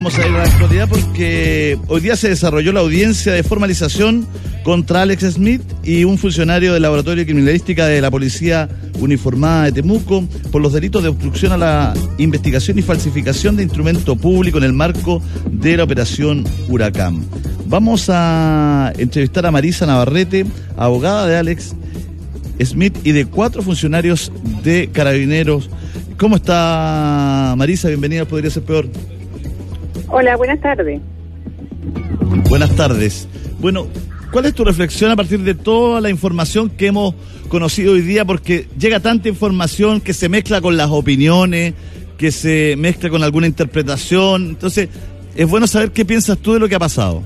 Vamos a ir a la actualidad porque hoy día se desarrolló la audiencia de formalización contra Alex Smith y un funcionario del Laboratorio de Criminalística de la Policía Uniformada de Temuco por los delitos de obstrucción a la investigación y falsificación de instrumento público en el marco de la Operación Huracán. Vamos a entrevistar a Marisa Navarrete, abogada de Alex Smith y de 4 funcionarios de Carabineros. ¿Cómo está, Marisa? Bienvenida, Podría Ser Peor. Hola, buenas tardes. Buenas tardes. Bueno, ¿cuál es tu reflexión a partir de toda la información que hemos conocido hoy día? Porque llega tanta información que se mezcla con las opiniones, que se mezcla con alguna interpretación. Entonces, es bueno saber qué piensas tú de lo que ha pasado.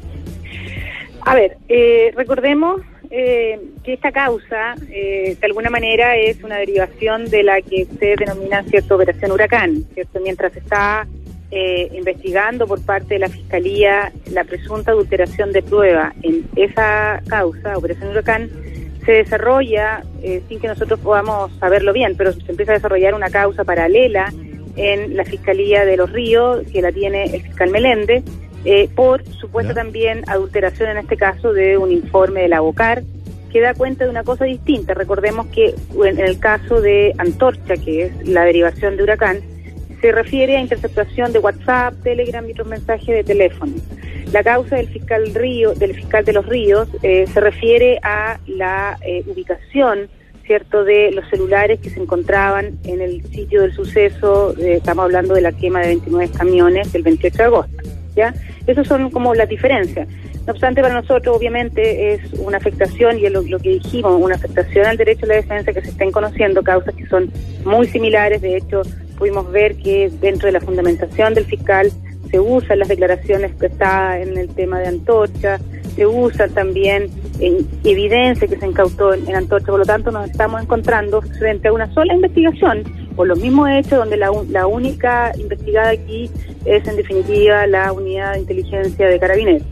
A ver, recordemos que esta causa, de alguna manera, es una derivación de la que se denomina, ¿cierto?, Operación Huracán, ¿cierto? Mientras está investigando por parte de la Fiscalía la presunta adulteración de prueba en esa causa, Operación Huracán, se desarrolla, sin que nosotros podamos saberlo bien, pero se empieza a desarrollar una causa paralela en la Fiscalía de Los Ríos, que la tiene el fiscal Meléndez, por supuesta también adulteración, en este caso, de un informe de la OCAR, que da cuenta de una cosa distinta. Recordemos que en el caso de Antorcha, que es la derivación de Huracán, se refiere a interceptación de WhatsApp, Telegram y otros mensajes de teléfono. La causa del fiscal de Los Ríos, se refiere a la ubicación, ¿cierto?, de los celulares que se encontraban en el sitio del suceso. Estamos hablando de la quema de 29 camiones del 28 de agosto, ¿ya? Esas son como las diferencias. No obstante, para nosotros obviamente es una afectación, y es lo que dijimos, una afectación al derecho a la defensa, que se estén conociendo causas que son muy similares. De hecho, pudimos ver que dentro de la fundamentación del fiscal se usan las declaraciones prestadas en el tema de Antorcha, se usa también evidencia que se incautó en Antorcha. Por lo tanto, nos estamos encontrando frente a una sola investigación por los mismos hechos, donde la única investigada aquí es, en definitiva, la unidad de inteligencia de Carabineros.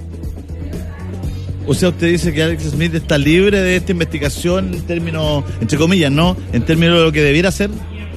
O sea, usted dice que Alex Smith está libre de esta investigación en términos, entre comillas, ¿no?, en términos de lo que debiera hacer.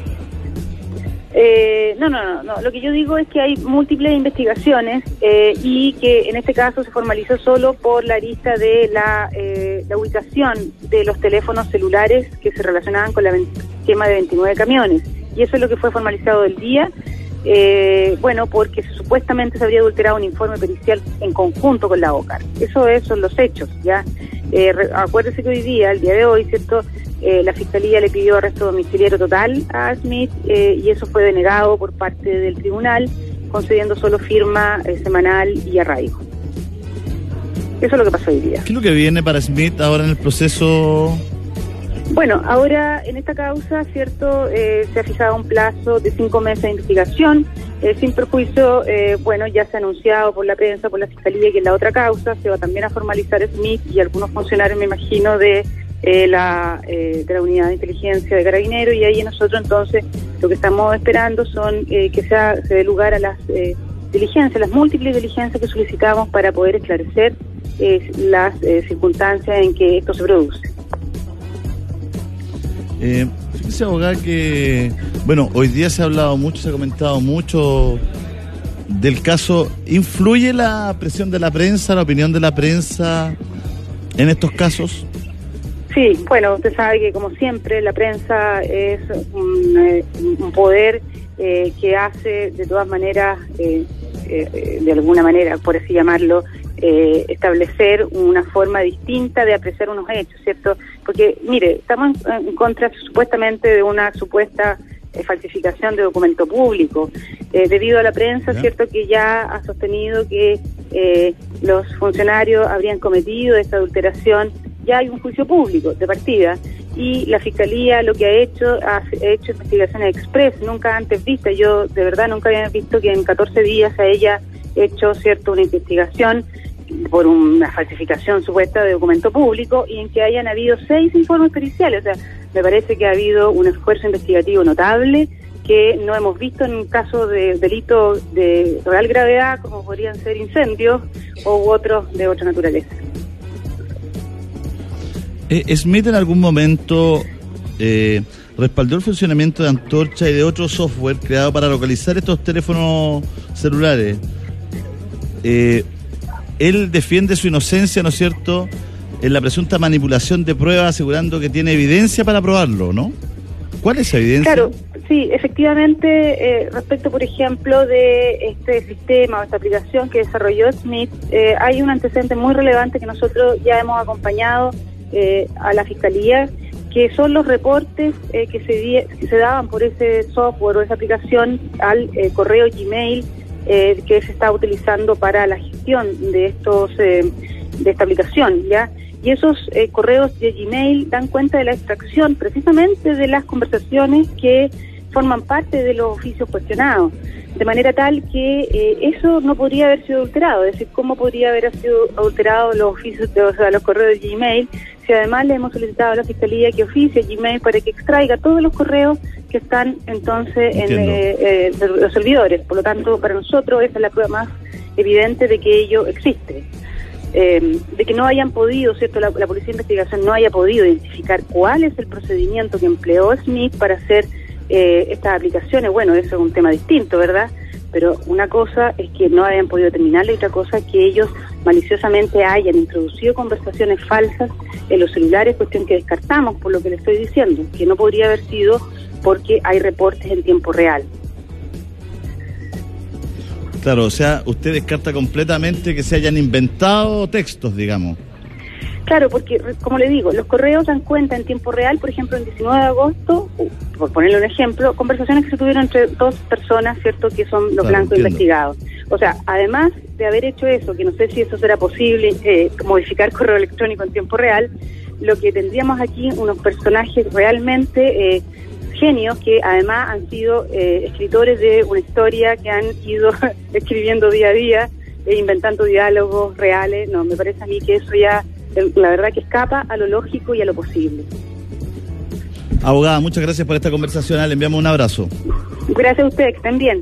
No. Lo que yo digo es que hay múltiples investigaciones y que en este caso se formalizó solo por la arista de la ubicación de los teléfonos celulares que se relacionaban con la quema de 29 camiones. Y eso es lo que fue formalizado el día, porque supuestamente se habría adulterado un informe pericial en conjunto con la OCAR. Eso son los hechos, ¿ya? Acuérdese que el día de hoy, ¿cierto?, la Fiscalía le pidió arresto domiciliario total a Smith, y eso fue denegado por parte del tribunal, concediendo solo firma semanal y arraigo. Eso es lo que pasó hoy día. ¿Qué es lo que viene para Smith ahora en el proceso? Bueno, ahora en esta causa, ¿cierto?, se ha fijado un plazo de 5 meses de investigación, sin perjuicio. Ya se ha anunciado por la prensa, por la Fiscalía, que en la otra causa se va también a formalizar Smith y algunos funcionarios, me imagino, de la unidad de inteligencia de Carabineros, y ahí nosotros entonces lo que estamos esperando son que se dé lugar a las diligencias, las múltiples diligencias que solicitamos para poder esclarecer las circunstancias en que esto se produce. Fíjese, abogada, que hoy día se ha hablado mucho, se ha comentado mucho del caso. ¿Influye la presión de la prensa, la opinión de la prensa en estos casos? Sí, usted sabe que, como siempre, la prensa es un poder que hace, de todas maneras, de alguna manera, por así llamarlo, establecer una forma distinta de apreciar unos hechos, ¿cierto? Porque, mire, estamos en contra supuestamente de una supuesta falsificación de documento público, debido a la prensa, ¿cierto?, que ya ha sostenido que los funcionarios habrían cometido esta adulteración. Ya hay un juicio público de partida, y la Fiscalía lo que ha hecho investigaciones express, nunca antes vistas. Yo de verdad nunca había visto que en 14 días se haya hecho, ¿cierto?, una investigación por una falsificación supuesta de documento público, y en que hayan habido 6 informes periciales. O sea, me parece que ha habido un esfuerzo investigativo notable que no hemos visto en casos de delitos de real gravedad, como podrían ser incendios u otros de otra naturaleza. Smith en algún momento respaldó el funcionamiento de Antorcha y de otro software creado para localizar estos teléfonos celulares. Él defiende su inocencia, ¿no es cierto?, en la presunta manipulación de pruebas, asegurando que tiene evidencia para probarlo, ¿no? ¿Cuál es esa evidencia? Claro, sí, efectivamente, respecto, por ejemplo, de este sistema o esta aplicación que desarrolló Smith, hay un antecedente muy relevante que nosotros ya hemos acompañado a la Fiscalía, que son los reportes que se daban por ese software o esa aplicación al correo Gmail que se está utilizando para la gestión de esta aplicación, ¿ya? Y esos correos de Gmail dan cuenta de la extracción precisamente de las conversaciones que forman parte de los oficios cuestionados, de manera tal que eso no podría haber sido adulterado. Es decir, ¿cómo podría haber sido adulterado los oficios, los correos de Gmail, si además le hemos solicitado a la Fiscalía que oficie a Gmail para que extraiga todos los correos que están entonces en los servidores? Por lo tanto, para nosotros esa es la prueba más evidente de que ello existe. De que no hayan podido, ¿cierto?, la Policía de Investigación no haya podido identificar cuál es el procedimiento que empleó Smith para hacer estas aplicaciones. Bueno, eso es un tema distinto, ¿verdad? Pero una cosa es que no hayan podido terminarla y otra cosa es que ellos maliciosamente hayan introducido conversaciones falsas en los celulares, cuestión que descartamos por lo que le estoy diciendo, que no podría haber sido porque hay reportes en tiempo real. Claro, o sea, usted descarta completamente que se hayan inventado textos, digamos. Claro, porque, como le digo, los correos dan cuenta en tiempo real, por ejemplo, el 19 de agosto, por ponerle un ejemplo, conversaciones que se tuvieron entre dos personas, ¿cierto?, que son los blancos investigados. O sea, además de haber hecho eso, que no sé si eso será posible, modificar correo electrónico en tiempo real, lo que tendríamos aquí unos personajes realmente genios que además han sido escritores de una historia que han ido escribiendo día a día e inventando diálogos reales. No, me parece a mí que eso ya, la verdad, que escapa a lo lógico y a lo posible. Abogada, muchas gracias por esta conversación. Le enviamos un abrazo. Gracias a ustedes, que estén bien.